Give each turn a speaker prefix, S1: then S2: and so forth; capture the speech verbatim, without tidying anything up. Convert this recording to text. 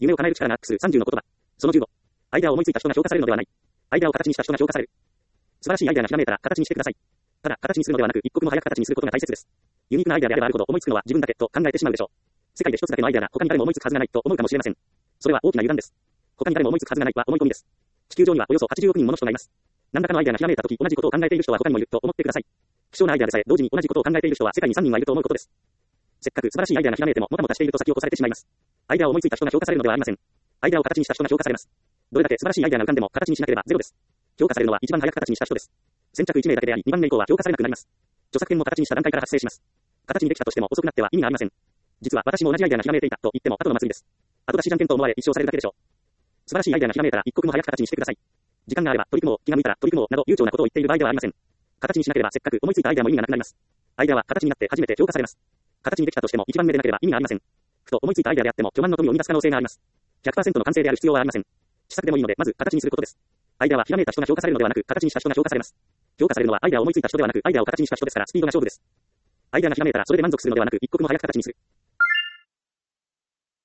S1: 夢を叶える力がアックスさんじゅうの言葉。そのじゅうご。アイデアを思いついた人が評価されるのではない。アイデアを形にした人が評価される。素晴らしいアイデアがひらめいたら形にしてください。ただ、形にするのではなく、一刻も早く形にすることが大切です。ユニークなアイデアであればあるほど思いつくのは自分だけと考えてしまうでしょう。世界で一つだけのアイデアが他に誰も思いつくはずがないと思うかもしれません。それは大きな油断です。他に誰も思いつくはずがないは思い込みです。地球上にはおよそはちじゅうおくにんもの人がいます。何らかのアイデアがひらめいたとき同じことを考えている人は他にもいると思ってください。希少なアイデアでさえ同時に同じことを考えている人は世界にさんにんはいると思うことです。せっかく素晴らしいアイデアがひらめいてももたもたしていると先を越されてしまいます。アイデアを思いついた人が評価されるのではありません。アイデアを形にした人が評価されます。どれだけ素晴らしいアイデアが浮かんでも形にしなければゼロです。評価されるのは一番早く形にした人です。先着いち名だけでありにばんめ以降は評価されなくなります。著作権も形にした段階から発生します。形にできたとしても遅くなっては意味がありません。実は私も同じアイデアがひらめいていたと言っても後の祭りです。後出しじゃんけんと思われ一生されるだけでしょう。素晴らしいアイデアがひらめいたら一刻も早く形にしてください。時間があれば取り組もう、気が向いたら取り組もうなど悠長なことを言っている場合ではありません。形にしなければせっかく思いついたアイデアも意味がなくなります。アイデアは形になって初めて評価されます。形にできたとしても一番目でなければ意味がありません。ふと思いついたアイデアであっても巨万の富を生み出す可能性があります。ひゃくパーセント の完成である必要はありません。試作でもいいのでまず形にすることです。アイデアはひらめいた人が評価されるのではなく形にした人が評価されます。評価されるのはアイデアを思いついた人ではなくアイデアを形にした人ですからスピードが勝負です。アイデアがひらめいたらそれで満足するのではなく一刻も早く形にする。